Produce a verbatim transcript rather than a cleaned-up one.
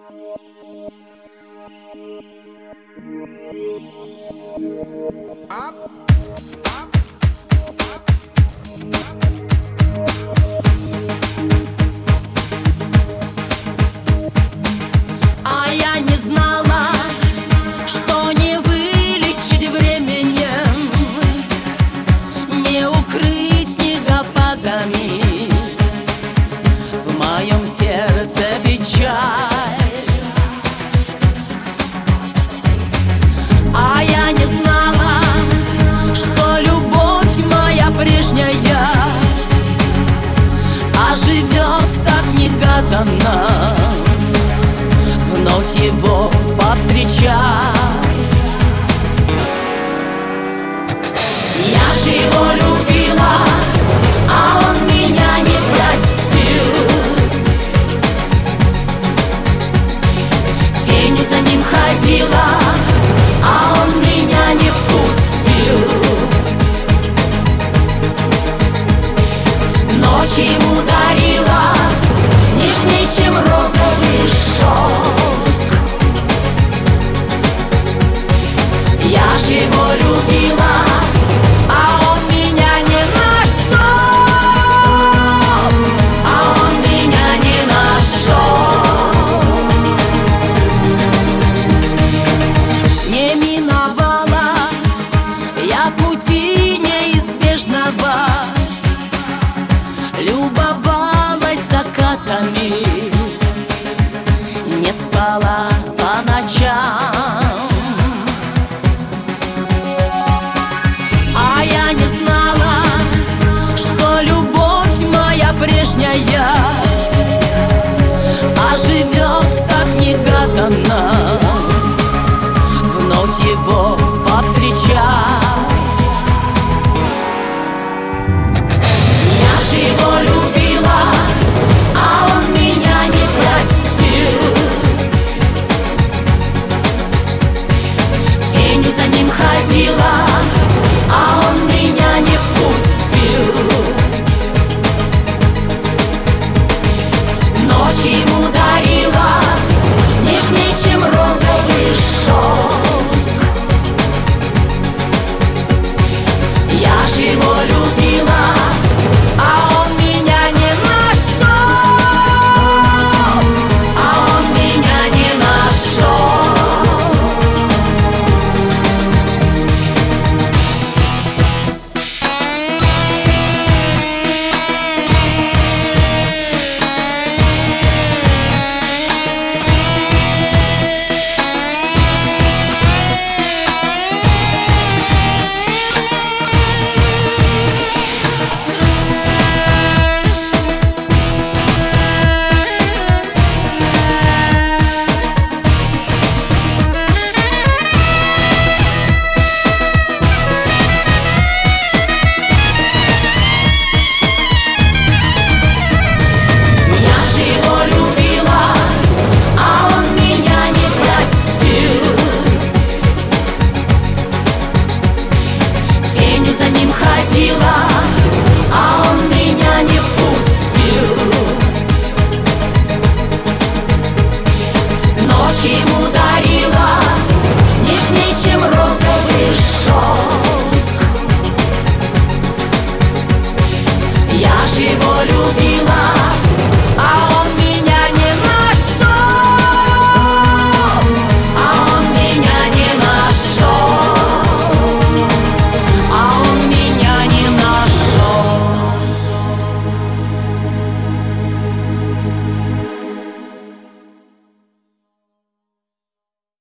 А я не знала, что не вылечить временем, не укрыть снегопадами в моем сердце печаль. А я не знала, что любовь моя прежняя оживет так негаданно, вновь его повстречать. Я же его любила, а он меня не простил. Тени за ним ходила, а он меня не впустил. Ночь ему дарила нежней, чем розовый шелк. Я же его любила, а он меня не нашел. А он меня не нашел. Не миновала я пути неизбежного, любовалась закатами, не спала по ночам. А я не знала, что любовь моя прежняя оживет так негаданно, вновь его повстречать. Я же его любила, а он меня не простил. Тени за ним ходила, а он меня не впустил. Ночь ему дарила нежней, чем розовый шелк. Я же его любила, а он меня не нашел. А он меня не нашел. А он меня не впустил. Ночь ему дала